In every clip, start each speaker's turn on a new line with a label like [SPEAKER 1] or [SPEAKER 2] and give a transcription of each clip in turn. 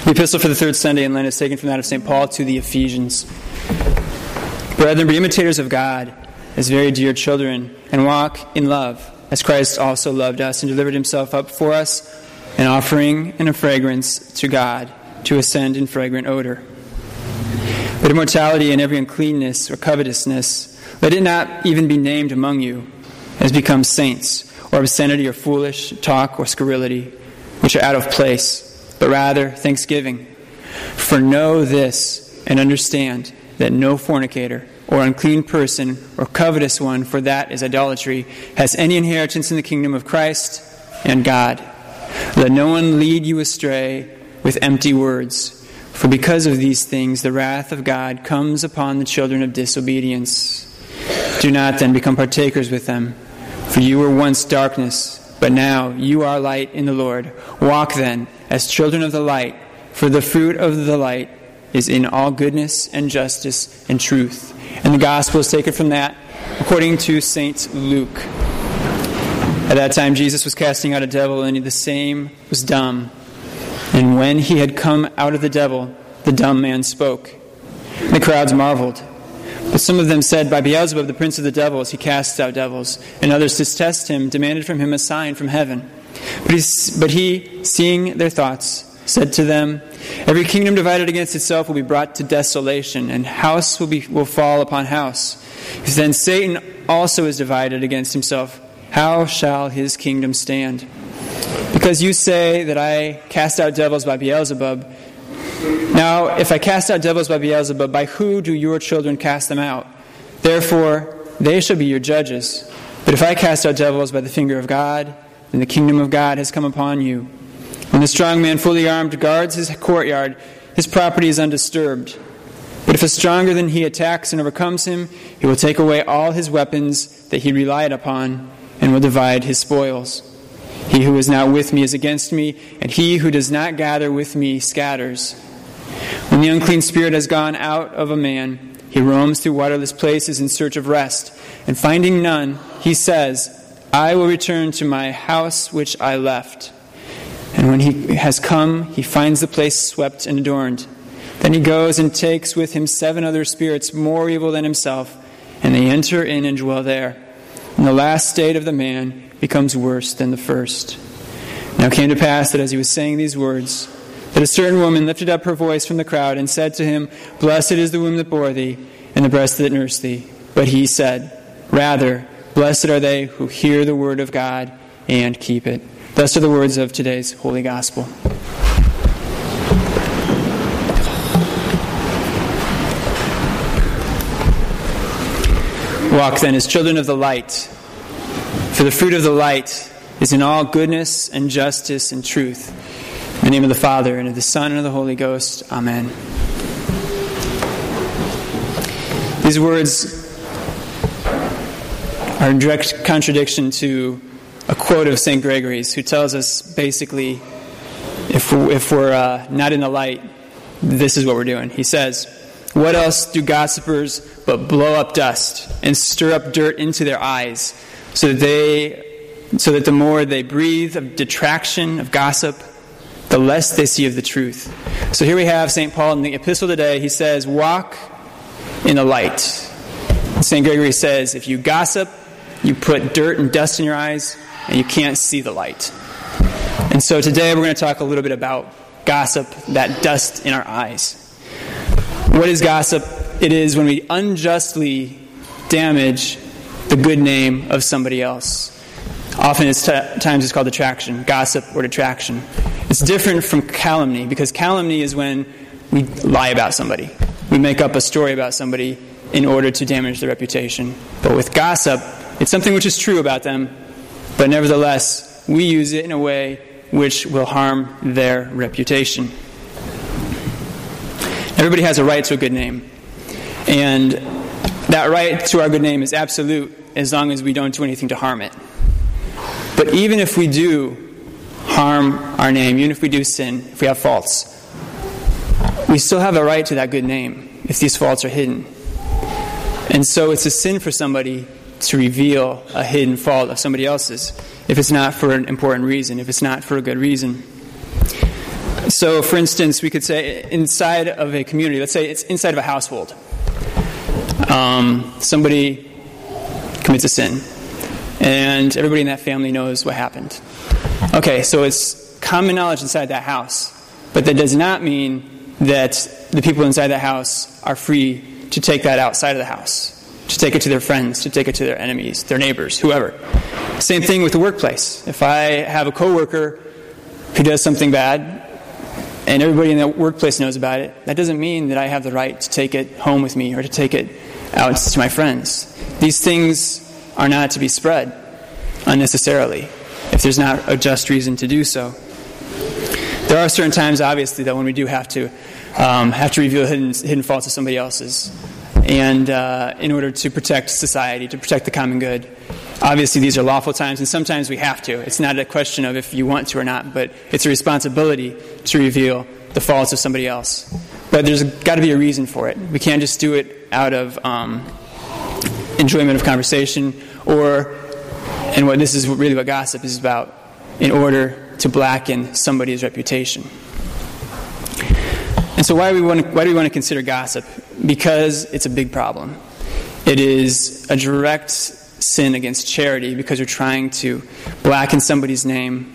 [SPEAKER 1] The epistle for the third Sunday in Lent is taken from that of St. Paul to the Ephesians. Brethren, be imitators of God as very dear children, and walk in love, as Christ also loved us and delivered himself up for us, an offering and a fragrance to God, to ascend in fragrant odor. But immortality and every uncleanness or covetousness, let it not even be named among you, as becomes saints, or obscenity or foolish talk or scurrility, which are out of place, but rather thanksgiving. For know this, and understand that no fornicator, or unclean person, or covetous one, for that is idolatry, has any inheritance in the kingdom of Christ and God. Let no one lead you astray with empty words, for because of these things the wrath of God comes upon the children of disobedience. Do not then become partakers with them, for you were once darkness, but now you are light in the Lord. Walk then as children of the light, for the fruit of the light is in all goodness and justice and truth. And the gospel is taken from that according to St. Luke. At that time Jesus was casting out a devil, and the same was dumb. And when he had come out of the devil, the dumb man spoke. And the crowds marveled. But some of them said, by Beelzebub, the prince of the devils, he casts out devils. And others, to test him, demanded from him a sign from heaven. But he, seeing their thoughts, said to them, every kingdom divided against itself will be brought to desolation, and house will fall upon house. If then Satan also is divided against himself, how shall his kingdom stand? Because you say that I cast out devils by Beelzebub. Now, if I cast out devils by Beelzebub, by who do your children cast them out? Therefore, they shall be your judges. But if I cast out devils by the finger of God, then the kingdom of God has come upon you. When the strong man fully armed guards his courtyard, his property is undisturbed. But if a stronger than he attacks and overcomes him, he will take away all his weapons that he relied upon, and will divide his spoils. He who is not with me is against me, and he who does not gather with me scatters. When the unclean spirit has gone out of a man, he roams through waterless places in search of rest, and finding none, he says, I will return to my house which I left. And when he has come, he finds the place swept and adorned. Then he goes and takes with him 7 other spirits more evil than himself, and they enter in and dwell there. And the last state of the man becomes worse than the first. Now it came to pass that as he was saying these words, that a certain woman lifted up her voice from the crowd and said to him, Blessed is the womb that bore thee, and the breast that nursed thee. But he said, Rather, blessed are they who hear the word of God and keep it. Thus are the words of today's Holy Gospel. Walk then as children of the light, for the fruit of the light is in all goodness and justice and truth. In the name of the Father, and of the Son, and of the Holy Ghost. Amen. These words are in direct contradiction to a quote of St. Gregory's, who tells us basically, if we're not in the light, this is what we're doing. He says, what else do gossipers but blow up dust and stir up dirt into their eyes, so that the more they breathe of detraction, of gossip, the less they see of the truth. So here we have St. Paul in the epistle today. He says, walk in the light. St. Gregory says, if you gossip, you put dirt and dust in your eyes, and you can't see the light. And so today we're going to talk a little bit about gossip, that dust in our eyes. What is gossip? It is when we unjustly damage the good name of somebody else. Often times it's called detraction, gossip or detraction. It's different from calumny, because calumny is when we lie about somebody. We make up a story about somebody in order to damage their reputation. But with gossip, it's something which is true about them, but nevertheless, we use it in a way which will harm their reputation. Everybody has a right to a good name. And that right to our good name is absolute as long as we don't do anything to harm it. But even if we do harm our name, even if we do sin, if we have faults, we still have a right to that good name if these faults are hidden. And so it's a sin for somebody to reveal a hidden fault of somebody else's if it's not for an important reason, if it's not for a good reason. So, for instance, we could say inside of a community, let's say it's inside of a household. Somebody commits a sin, and everybody in that family knows what happened. Okay, so it's common knowledge inside that house, but that does not mean that the people inside that house are free to take that outside of the house, to take it to their friends, to take it to their enemies, their neighbors, whoever. Same thing with the workplace. If I have a coworker who does something bad, and everybody in the workplace knows about it, that doesn't mean that I have the right to take it home with me or to take it out to my friends. These things are not to be spread unnecessarily if there's not a just reason to do so. There are certain times, obviously, that when we do have to reveal hidden faults of somebody else's, and in order to protect society, to protect the common good. Obviously, these are lawful times, and sometimes we have to. It's not a question of if you want to or not, but it's a responsibility to reveal the faults of somebody else. But there's got to be a reason for it. We can't just do it out of enjoyment of conversation, and this is really what gossip is about, in order to blacken somebody's reputation. And so why do we want to consider gossip? Because it's a big problem. It is a direct sin against charity because you're trying to blacken somebody's name.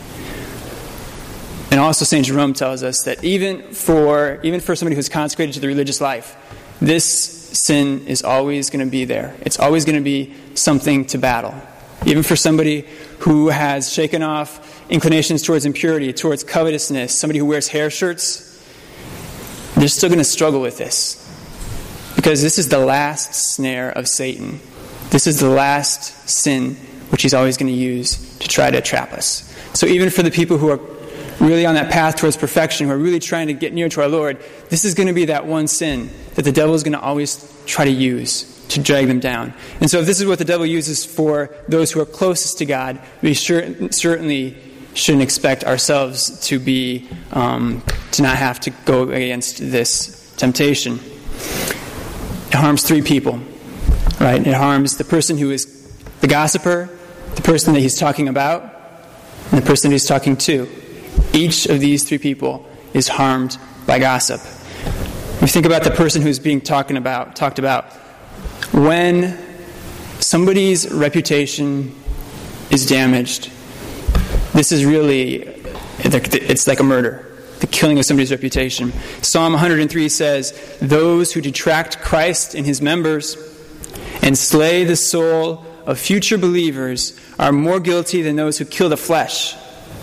[SPEAKER 1] And also St. Jerome tells us that even for somebody who's consecrated to the religious life, this sin is always going to be there. It's always going to be something to battle. Even for somebody who has shaken off inclinations towards impurity, towards covetousness, somebody who wears hair shirts, they're still going to struggle with this. Because this is the last snare of Satan. This is the last sin which he's always going to use to try to trap us. So even for the people who are really on that path towards perfection, who are really trying to get near to our Lord, this is going to be that one sin that the devil is going to always try to use to drag them down. And so if this is what the devil uses for those who are closest to God, we certainly shouldn't expect ourselves to be to not have to go against this temptation. It harms three people, right? It harms the person who is the gossiper, the person that he's talking about, and the person he's talking to. Each of these three people is harmed by gossip. If you think about the person who's being talked about, when somebody's reputation is damaged, this is really, it's like a murder, the killing of somebody's reputation. Psalm 103 says, "Those who detract Christ in his members and slay the soul of future believers are more guilty than those who kill the flesh."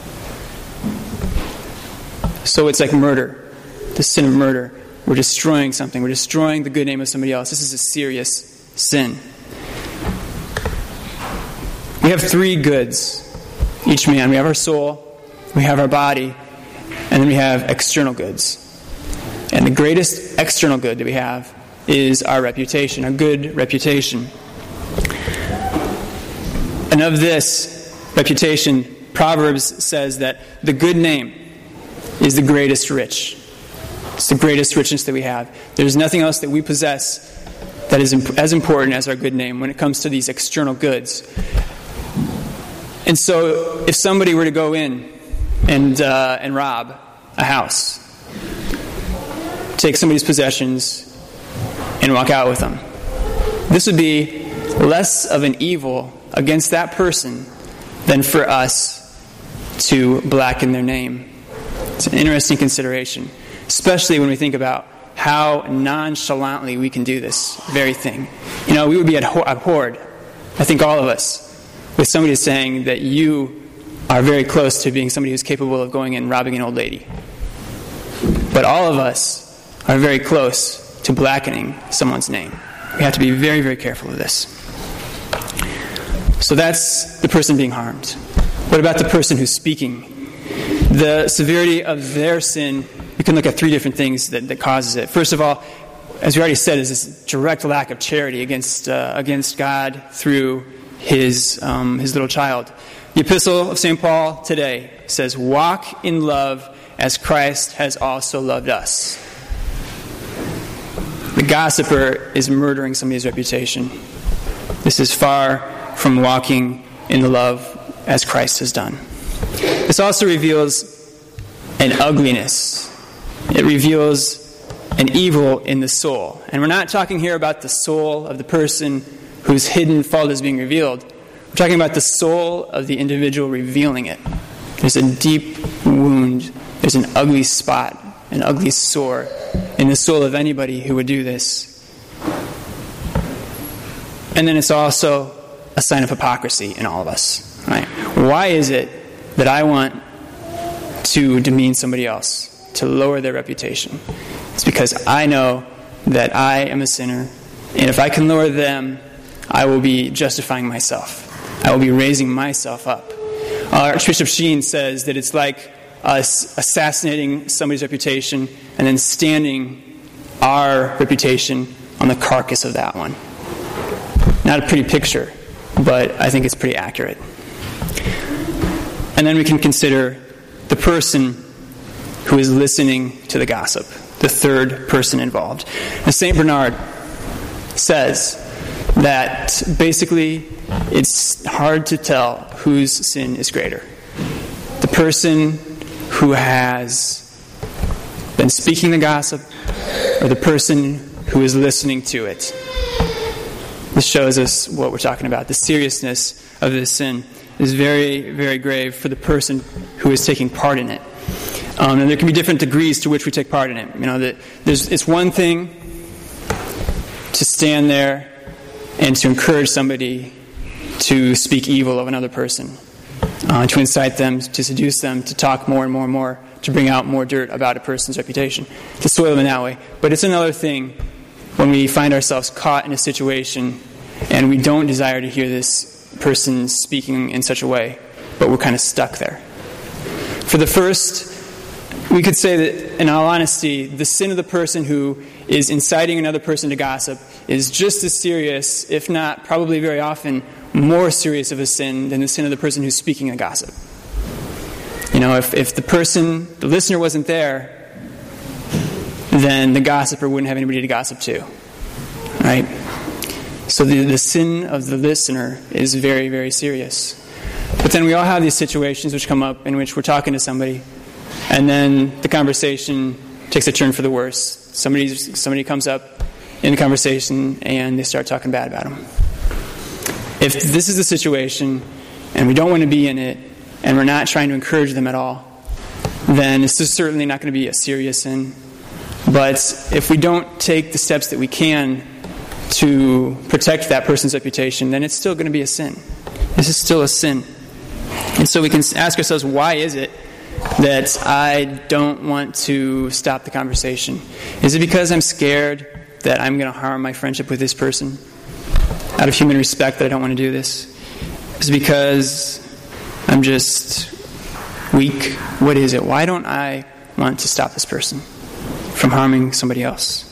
[SPEAKER 1] So it's like murder, the sin of murder. We're destroying something. We're destroying the good name of somebody else. This is a serious sin. We have three goods, each man. We have our soul, we have our body, and then we have external goods. And the greatest external good that we have is our reputation, a good reputation. And of this reputation, Proverbs says that the good name is the greatest rich. It's the greatest richness that we have. There's nothing else that we possess that is as important as our good name when it comes to these external goods. And so if somebody were to go in and rob a house, take somebody's possessions, and walk out with them, this would be less of an evil against that person than for us to blacken their name. It's an interesting consideration, especially when we think about how nonchalantly we can do this very thing. You know, we would be abhorred, I think all of us, with somebody saying that you are very close to being somebody who's capable of going and robbing an old lady. But all of us are very close to blackening someone's name. We have to be very, very careful of this. So that's the person being harmed. What about the person who's speaking? The severity of their sin, we can look at three different things that causes it. First of all, as we already said, is this direct lack of charity against God through his little child. The Epistle of St. Paul today says, "Walk in love as Christ has also loved us." The gossiper is murdering somebody's reputation. This is far from walking in the love as Christ has done. This also reveals an ugliness. It reveals an evil in the soul. And we're not talking here about the soul of the person whose hidden fault is being revealed. We're talking about the soul of the individual revealing it. There's a deep wound. There's an ugly spot, an ugly sore in the soul of anybody who would do this. And then it's also a sign of hypocrisy in all of us. Right? Why is it that I want to demean somebody else, to lower their reputation? It's because I know that I am a sinner, and if I can lower them, I will be justifying myself. I will be raising myself up. Archbishop Sheen says that it's like us assassinating somebody's reputation and then standing our reputation on the carcass of that one. Not a pretty picture, but I think it's pretty accurate. And then we can consider the person who is listening to the gossip, the third person involved. And St. Bernard says that basically it's hard to tell whose sin is greater. The person who has been speaking the gossip or the person who is listening to it. This shows us what we're talking about. The seriousness of this sin is very, very grave for the person who is taking part in it. And there can be different degrees to which we take part in it. It's one thing to stand there and to encourage somebody to speak evil of another person, to incite them, to seduce them, to talk more and more and more, to bring out more dirt about a person's reputation, to soil them in that way. But it's another thing when we find ourselves caught in a situation and we don't desire to hear this person speaking in such a way, but we're kind of stuck there. For the first, we could say that, in all honesty, the sin of the person who is inciting another person to gossip is just as serious, if not probably very often more serious of a sin than the sin of the person who's speaking the gossip. If the listener wasn't there, then the gossiper wouldn't have anybody to gossip to. Right? So the sin of the listener is very, very serious. But then we all have these situations which come up in which we're talking to somebody, and then the conversation takes a turn for the worse. Somebody comes up in the conversation and they start talking bad about him. If this is the situation and we don't want to be in it and we're not trying to encourage them at all, then this is certainly not going to be a serious sin. But if we don't take the steps that we can to protect that person's reputation, then it's still going to be a sin. This is still a sin. And so we can ask ourselves, why is it that I don't want to stop the conversation? Is it because I'm scared that I'm going to harm my friendship with this person? Out of human respect that I don't want to do this? Is it because I'm just weak? What is it? Why don't I want to stop this person from harming somebody else?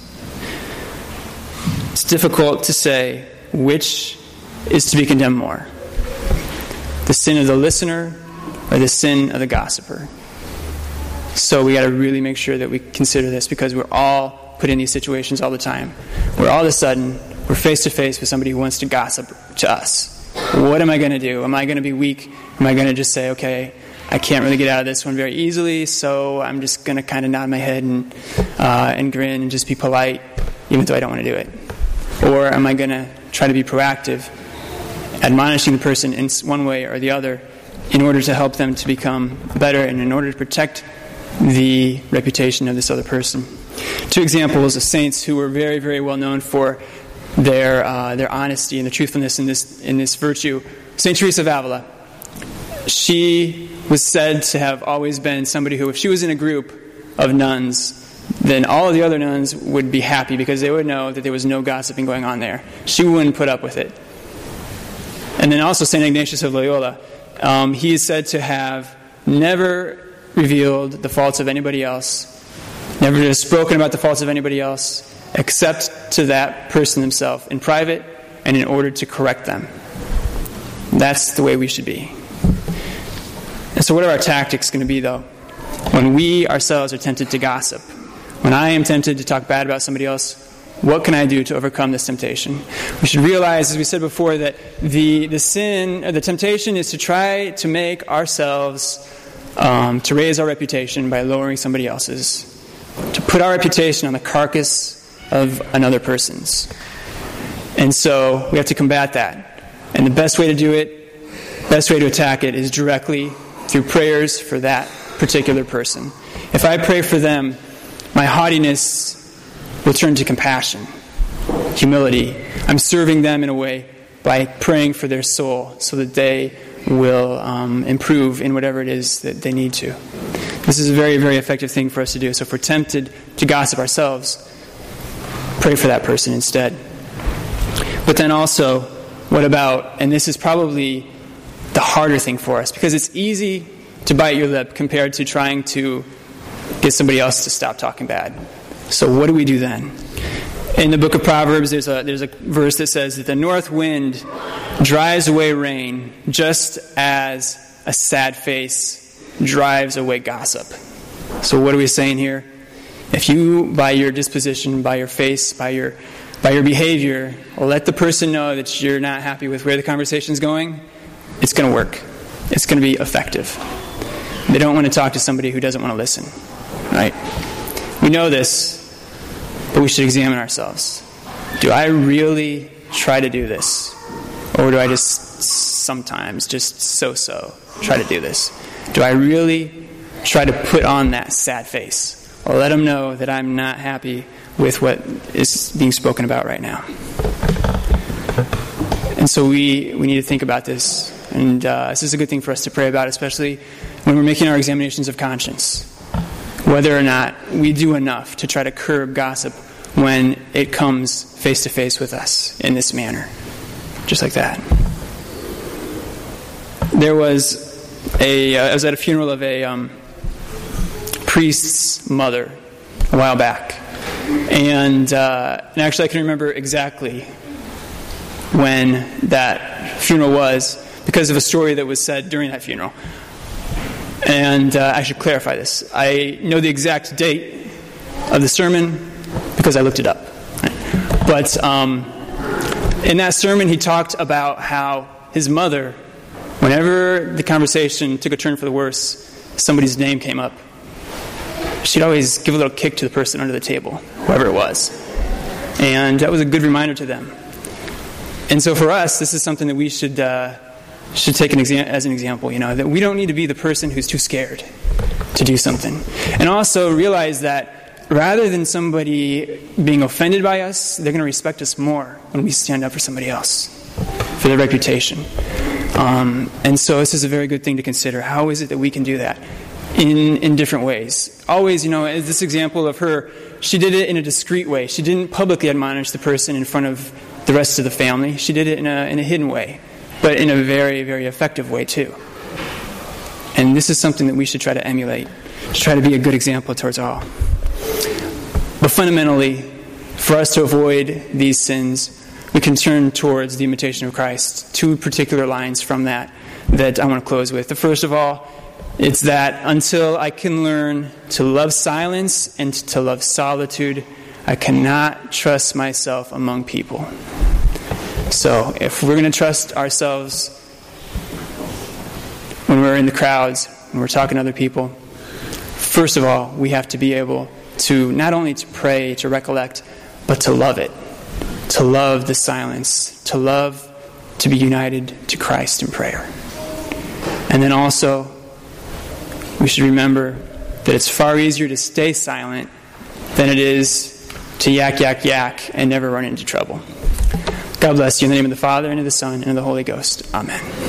[SPEAKER 1] It's difficult to say which is to be condemned more. The sin of the listener or the sin of the gossiper. So we got to really make sure that we consider this, because we're all put in these situations all the time. Where all of a sudden we're face to face with somebody who wants to gossip to us. What am I going to do? Am I going to be weak? Am I going to just say, okay, I can't really get out of this one very easily, so I'm just going to kind of nod my head and grin and just be polite, even though I don't want to do it? Or am I going to try to be proactive, admonishing the person in one way or the other in order to help them to become better and in order to protect the reputation of this other person? Two examples of saints who were very, very well known for their honesty and the truthfulness in this virtue. St. Teresa of Avila. She was said to have always been somebody who, if she was in a group of nuns, then all of the other nuns would be happy because they would know that there was no gossiping going on there. She wouldn't put up with it. And then also St. Ignatius of Loyola. He is said to have never revealed the faults of anybody else, never spoken about the faults of anybody else, except to that person himself in private and in order to correct them. That's the way we should be. And so what are our tactics going to be, though, when we ourselves are tempted to gossip? When I am tempted to talk bad about somebody else, what can I do to overcome this temptation? We should realize, as we said before, that the sin or the temptation is to try to make ourselves to raise our reputation by lowering somebody else's, to put our reputation on the carcass of another person's. And so we have to combat that. And the best way to do it, best way to attack it, is directly through prayers for that particular person. If I pray for them, my haughtiness will turn to compassion, humility. I'm serving them in a way by praying for their soul so that they will improve in whatever it is that they need to. This is a very, very effective thing for us to do. So if we're tempted to gossip ourselves, pray for that person instead. But then also, what about, and this is probably the harder thing for us, because it's easy to bite your lip compared to trying to get somebody else to stop talking bad. So what do we do then? In the book of Proverbs, there's a verse that says that the north wind drives away rain just as a sad face drives away gossip. So what are we saying here? If you, by your disposition, by your face, by your behavior, let the person know that you're not happy with where the conversation's going, it's going to work. It's going to be effective. They don't want to talk to somebody who doesn't want to listen. Right? We know this, but we should examine ourselves. Do I really try to do this? Or do I just sometimes, just so try to do this? Do I really try to put on that sad face? Or let them know that I'm not happy with what is being spoken about right now? And so we need to think about this. And this is a good thing for us to pray about, especially when we're making our examinations of conscience. Whether or not we do enough to try to curb gossip when it comes face to face with us in this manner. Just like that. I was at a funeral of a priest's mother a while back. And actually I can remember exactly when that funeral was because of a story that was said during that funeral. And I should clarify this. I know the exact date of the sermon because I looked it up. But in that sermon, he talked about how his mother, whenever the conversation took a turn for the worse, somebody's name came up, she'd always give a little kick to the person under the table, whoever it was. And that was a good reminder to them. And so for us, this is something that we should take as an example, that we don't need to be the person who's too scared to do something. And also realize that rather than somebody being offended by us, they're going to respect us more when we stand up for somebody else, for their reputation. And so this is a very good thing to consider. How is it that we can do that in different ways? Always, this example of her, she did it in a discreet way. She didn't publicly admonish the person in front of the rest of the family. She did it in a hidden way, but in a very, very effective way too. And this is something that we should try to emulate, to try to be a good example towards all. But fundamentally, for us to avoid these sins, we can turn towards the imitation of Christ. 2 particular lines from that I want to close with. The first of all, it's that until I can learn to love silence and to love solitude, I cannot trust myself among people. So if we're going to trust ourselves when we're in the crowds, when we're talking to other people, first of all, we have to be able to not only to pray, to recollect, but to love it. To love the silence. To love to be united to Christ in prayer. And then also, we should remember that it's far easier to stay silent than it is to yak and never run into trouble. God bless you in the name of the Father, and of the Son, and of the Holy Ghost. Amen.